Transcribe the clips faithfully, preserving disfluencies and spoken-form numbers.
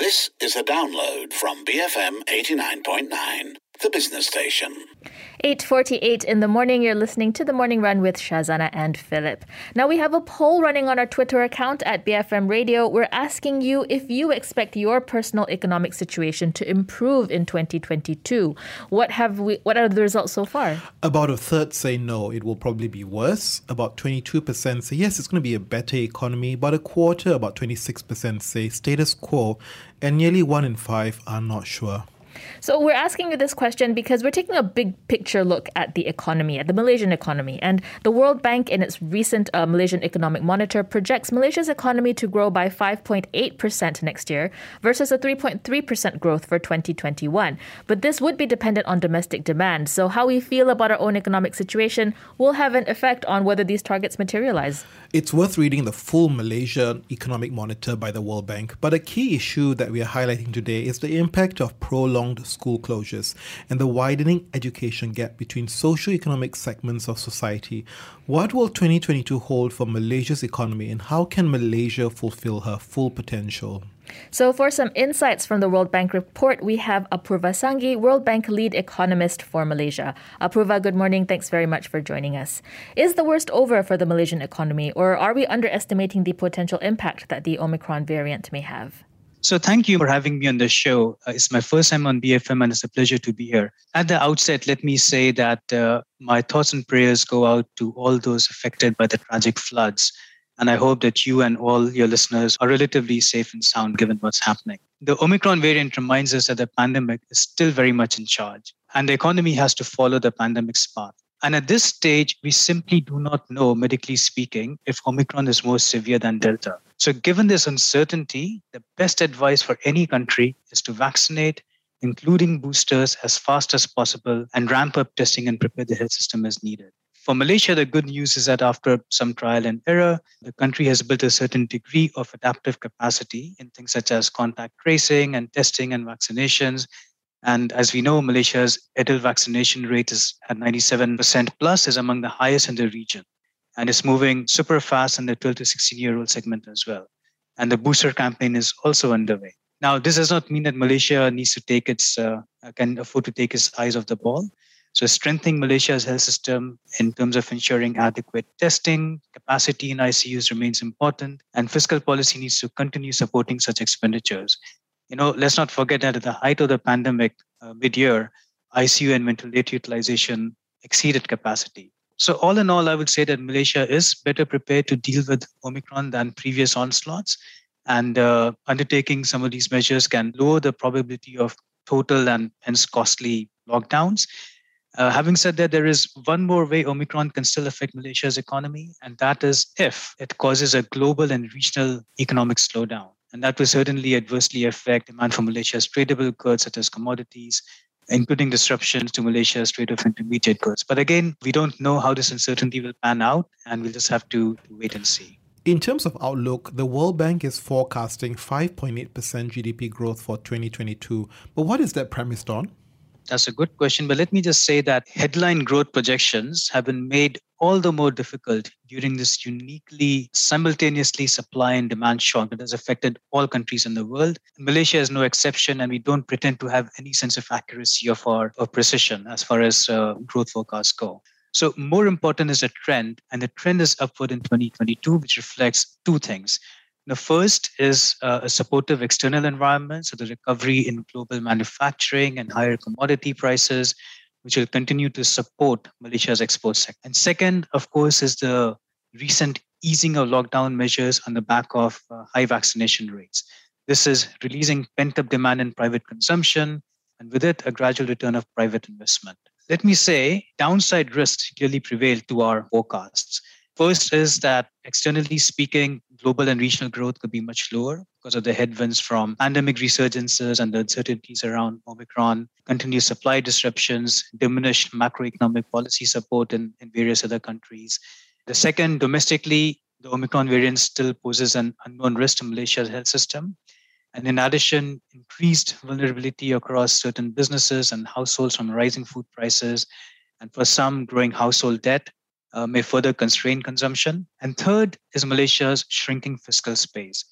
This is a download from B F M eighty-nine point nine, the business station. eight forty-eight in the morning, you're listening to The Morning Run with Shazana and Philip. Now, we have a poll running on our Twitter account at B F M Radio. We're asking you if you expect your personal economic situation to improve in twenty twenty-two. What have we? What are the results so far? About a third say no, it will probably be worse. About twenty-two percent say yes, it's going to be a better economy. About a quarter, about twenty-six percent say status quo. And nearly one in five are not sure. So we're asking you this question because we're taking a big picture look at the economy, at the Malaysian economy. And the World Bank, in its recent uh, Malaysian Economic Monitor, projects Malaysia's economy to grow by five point eight percent next year versus a three point three percent growth for twenty twenty-one. But this would be dependent on domestic demand. So how we feel about our own economic situation will have an effect on whether these targets materialize. It's worth reading the full Malaysia Economic Monitor by the World Bank. But a key issue that we are highlighting today is the impact of prolonged school closures and the widening education gap between socio-economic segments of society. What will twenty twenty-two hold for Malaysia's economy, and how can Malaysia fulfill her full potential? So for some insights from the World Bank report, we have Apurva Sanghi, World Bank lead economist for Malaysia. Apurva, good morning. Thanks very much for joining us. Is the worst over for the Malaysian economy, or are we underestimating the potential impact that the Omicron variant may have? So thank you for having me on the show. Uh, it's my first time on B F M and it's a pleasure to be here. At the outset, let me say that uh, my thoughts and prayers go out to all those affected by the tragic floods. And I hope that you and all your listeners are relatively safe and sound given what's happening. The Omicron variant reminds us that the pandemic is still very much in charge, and the economy has to follow the pandemic's path. And at this stage, we simply do not know, medically speaking, if Omicron is more severe than Delta. So given this uncertainty, the best advice for any country is to vaccinate, including boosters, as fast as possible and ramp up testing and prepare the health system as needed. For Malaysia, the good news is that after some trial and error, the country has built a certain degree of adaptive capacity in things such as contact tracing and testing and vaccinations. And as we know, Malaysia's adult vaccination rate is at ninety-seven percent plus, is among the highest in the region. And it's moving super fast in the twelve to sixteen-year-old segment as well. And the booster campaign is also underway. Now, this does not mean that Malaysia needs to take its, uh, can afford to take its eyes off the ball. So strengthening Malaysia's health system in terms of ensuring adequate testing, capacity in I C Us remains important, and fiscal policy needs to continue supporting such expenditures. You know, let's not forget that at the height of the pandemic, uh, mid-year, I C U and ventilator utilization exceeded capacity. So all in all, I would say that Malaysia is better prepared to deal with Omicron than previous onslaughts, and uh, undertaking some of these measures can lower the probability of total and hence costly lockdowns. Uh, having said that, there is one more way Omicron can still affect Malaysia's economy, and that is if it causes a global and regional economic slowdown. And that will certainly adversely affect demand for Malaysia's tradable goods such as commodities, including disruptions to Malaysia's trade of intermediate goods. But again, we don't know how this uncertainty will pan out, and we'll just have to wait and see. In terms of outlook, the World Bank is forecasting five point eight percent G D P growth for twenty twenty-two. But what is that premised on? That's a good question, but let me just say that headline growth projections have been made all the more difficult during this uniquely simultaneously supply and demand shock that has affected all countries in the world. Malaysia is no exception, and we don't pretend to have any sense of accuracy or, or, or precision as far as uh, growth forecasts go. So more important is a trend, and the trend is upward in twenty twenty-two, which reflects two things. The first is uh, a supportive external environment, so the recovery in global manufacturing and higher commodity prices, which will continue to support Malaysia's export sector. And second, of course, is the recent easing of lockdown measures on the back of uh, high vaccination rates. This is releasing pent-up demand in private consumption, and with it, a gradual return of private investment. Let me say, downside risks clearly prevail to our forecasts. First is that, externally speaking, global and regional growth could be much lower because of the headwinds from pandemic resurgences and the uncertainties around Omicron, continued supply disruptions, diminished macroeconomic policy support in, in various other countries. The second, domestically, the Omicron variant still poses an unknown risk to Malaysia's health system. And in addition, increased vulnerability across certain businesses and households from rising food prices, and for some, growing household debt uh, may further constrain consumption. And third is Malaysia's shrinking fiscal space.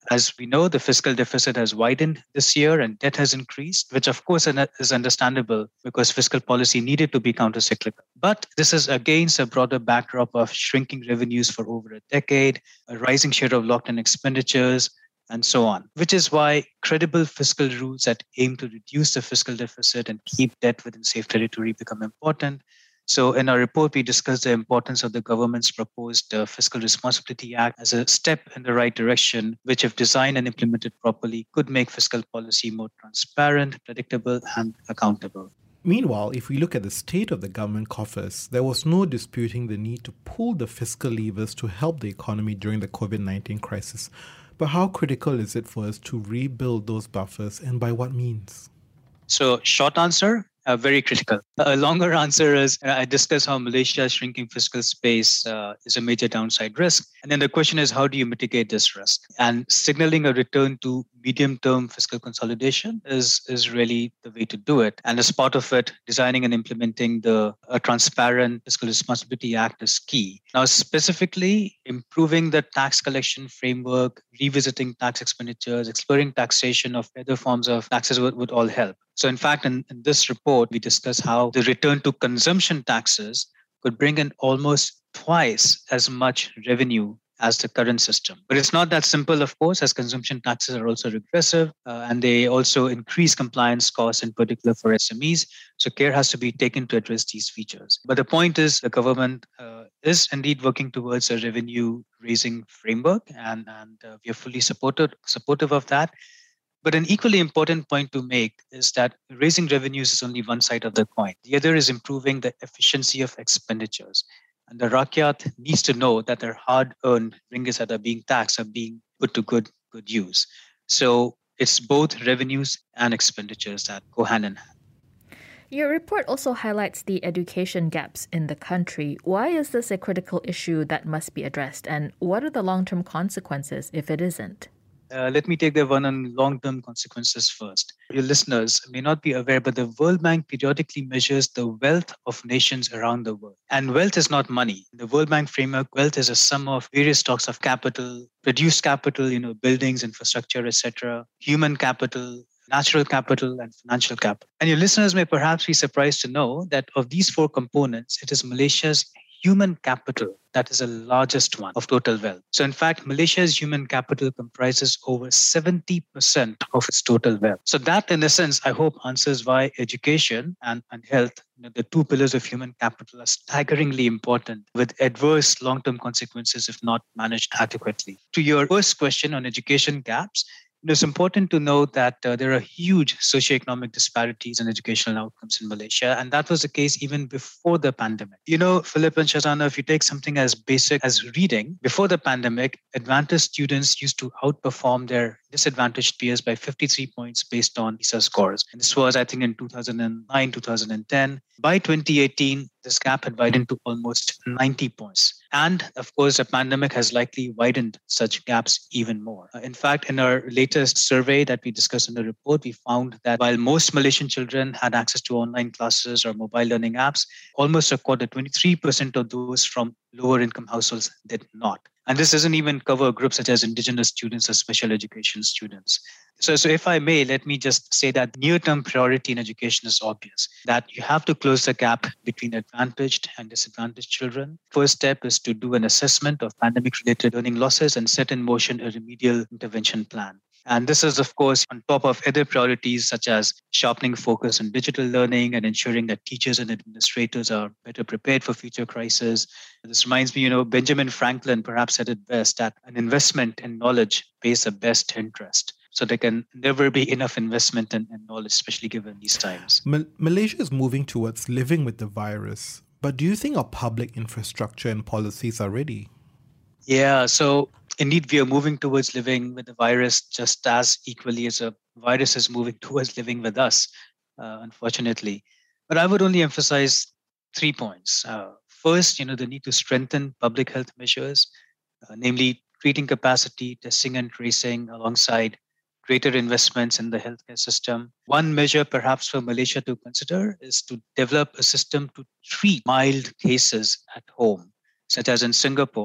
As we know, the fiscal deficit has widened this year and debt has increased, which of course is understandable because fiscal policy needed to be countercyclical. But this is against a broader backdrop of shrinking revenues for over a decade, a rising share of locked-in expenditures, and so on, which is why credible fiscal rules that aim to reduce the fiscal deficit and keep debt within safe territory become important. So in our report, we discussed the importance of the government's proposed uh, Fiscal Responsibility Act as a step in the right direction, which if designed and implemented properly, could make fiscal policy more transparent, predictable, and accountable. Meanwhile, if we look at the state of the government coffers, there was no disputing the need to pull the fiscal levers to help the economy during the covid nineteen crisis. But how critical is it for us to rebuild those buffers, and by what means? So, short answer, uh, very critical. A longer answer is uh, I discussed how Malaysia's shrinking fiscal space uh, is a major downside risk. And then the question is, how do you mitigate this risk? And signaling a return to medium-term fiscal consolidation is, is really the way to do it. And as part of it, designing and implementing the a transparent Fiscal Responsibility Act is key. Now, specifically, improving the tax collection framework, revisiting tax expenditures, exploring taxation of other forms of taxes would, would all help. So in fact, in, in this report, we discuss how the return to consumption taxes could bring in almost twice as much revenue as the current system. But it's not that simple, of course, as consumption taxes are also regressive uh, and they also increase compliance costs, in particular for S M Es. So care has to be taken to address these features. But the point is the government uh, is indeed working towards a revenue raising framework, and, and uh, we are fully supported, supportive of that. But an equally important point to make is that raising revenues is only one side of the coin. The other is improving the efficiency of expenditures. And the Rakyat needs to know that their hard-earned ringgits that are being taxed are being put to good, good use. So it's both revenues and expenditures that go hand in hand. Your report also highlights the education gaps in the country. Why is this a critical issue that must be addressed? And what are the long-term consequences if it isn't? Uh, let me take the one on long-term consequences first. Your listeners may not be aware, but the World Bank periodically measures the wealth of nations around the world. And wealth is not money. In the World Bank framework, wealth is a sum of various stocks of capital, produced capital, you know, buildings, infrastructure, et cetera, human capital, natural capital, and financial capital. And your listeners may perhaps be surprised to know that of these four components, it is Malaysia's human capital that is the largest one of total wealth. So in fact, Malaysia's human capital comprises over seventy percent of its total wealth. So that in a sense, I hope answers why education and, and health, you know, the two pillars of human capital, are staggeringly important with adverse long-term consequences if not managed adequately. To your first question on education gaps, it's important to note that uh, there are huge socioeconomic disparities in educational outcomes in Malaysia, and that was the case even before the pandemic. You know, Philip and Shazana, if you take something as basic as reading, before the pandemic, advantaged students used to outperform their disadvantaged peers by fifty-three points based on PISA scores. And this was, I think, in two thousand nine, two thousand ten. By twenty eighteen, this gap had widened to almost ninety points. And of course, the pandemic has likely widened such gaps even more. Uh, in fact, in our latest survey that we discussed in the report, we found that while most Malaysian children had access to online classes or mobile learning apps, almost a quarter, twenty-three percent of those from lower income households did not. And this doesn't even cover groups such as indigenous students or special education students. So, so if I may, let me just say that near-term priority in education is obvious, that you have to close the gap between advantaged and disadvantaged children. First step is to do an assessment of pandemic-related learning losses and set in motion a remedial intervention plan. And this is, of course, on top of other priorities such as sharpening focus on digital learning and ensuring that teachers and administrators are better prepared for future crises. This reminds me, you know, Benjamin Franklin perhaps said it best, that an investment in knowledge pays the best interest. So there can never be enough investment in, in knowledge, especially given these times. Ma- Malaysia is moving towards living with the virus. But do you think our public infrastructure and policies are ready? Yeah, so indeed, we are moving towards living with the virus just as equally as a virus is moving towards living with us, uh, unfortunately. But I would only emphasize three points. Uh, first, you know, the need to strengthen public health measures, uh, namely treating capacity, testing and tracing, alongside greater investments in the healthcare system. One measure perhaps for Malaysia to consider is to develop a system to treat mild cases at home, such as in Singapore.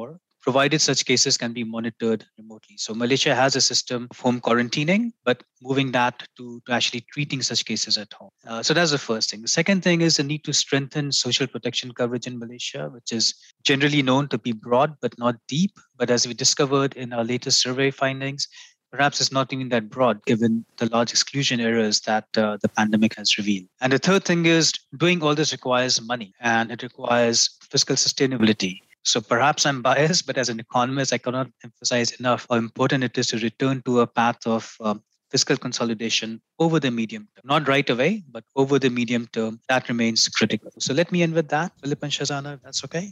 provided such cases can be monitored remotely. So Malaysia has a system of home quarantining, but moving that to, to actually treating such cases at home. Uh, so that's the first thing. The second thing is the need to strengthen social protection coverage in Malaysia, which is generally known to be broad but not deep. But as we discovered in our latest survey findings, perhaps it's not even that broad given the large exclusion areas that uh, the pandemic has revealed. And the third thing is doing all this requires money and it requires fiscal sustainability. So perhaps I'm biased, but as an economist, I cannot emphasize enough how important it is to return to a path of um, fiscal consolidation over the medium term. Not right away, but over the medium term, that remains critical. So let me end with that, Philip and Shazana, if that's okay.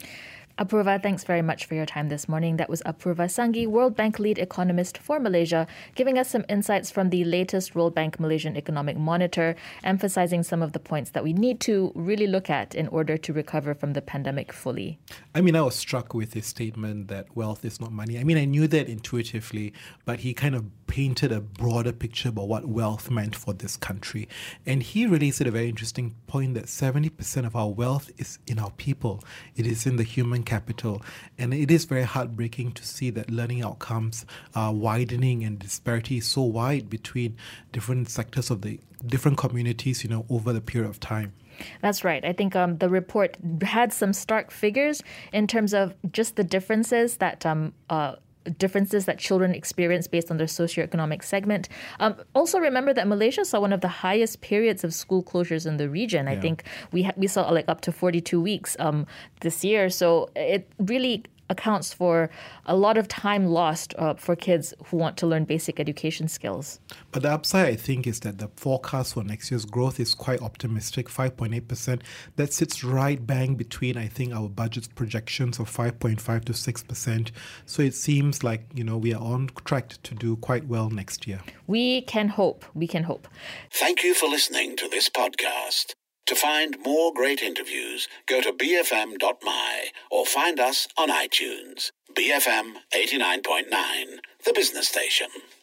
Apurva, thanks very much for your time this morning. That was Apurva Sanghi, World Bank lead economist for Malaysia, giving us some insights from the latest World Bank Malaysian Economic Monitor, emphasizing some of the points that we need to really look at in order to recover from the pandemic fully. I mean, I was struck with his statement that wealth is not money. I mean, I knew that intuitively, but he kind of painted a broader picture about what wealth meant for this country. And he really said a very interesting point that seventy percent of our wealth is in our people. It is in the human capital. And it is very heartbreaking to see that learning outcomes are widening and disparity is so wide between different sectors of the different communities, you know, over the period of time. That's right. I think um, the report had some stark figures in terms of just the differences that um, uh, differences that children experience based on their socioeconomic segment. Um, also, remember that Malaysia saw one of the highest periods of school closures in the region. Yeah. I think we ha- we saw like up to forty-two weeks um, this year. So it really accounts for a lot of time lost uh, for kids who want to learn basic education skills. But the upside, I think, is that the forecast for next year's growth is quite optimistic, five point eight percent. That sits right bang between, I think, our budget's projections of five point five to six percent. So it seems like, you know, we are on track to do quite well next year. We can hope. We can hope. Thank you for listening to this podcast. To find more great interviews, go to b f m dot m y or find us on iTunes. B F M eighty-nine point nine, the business station.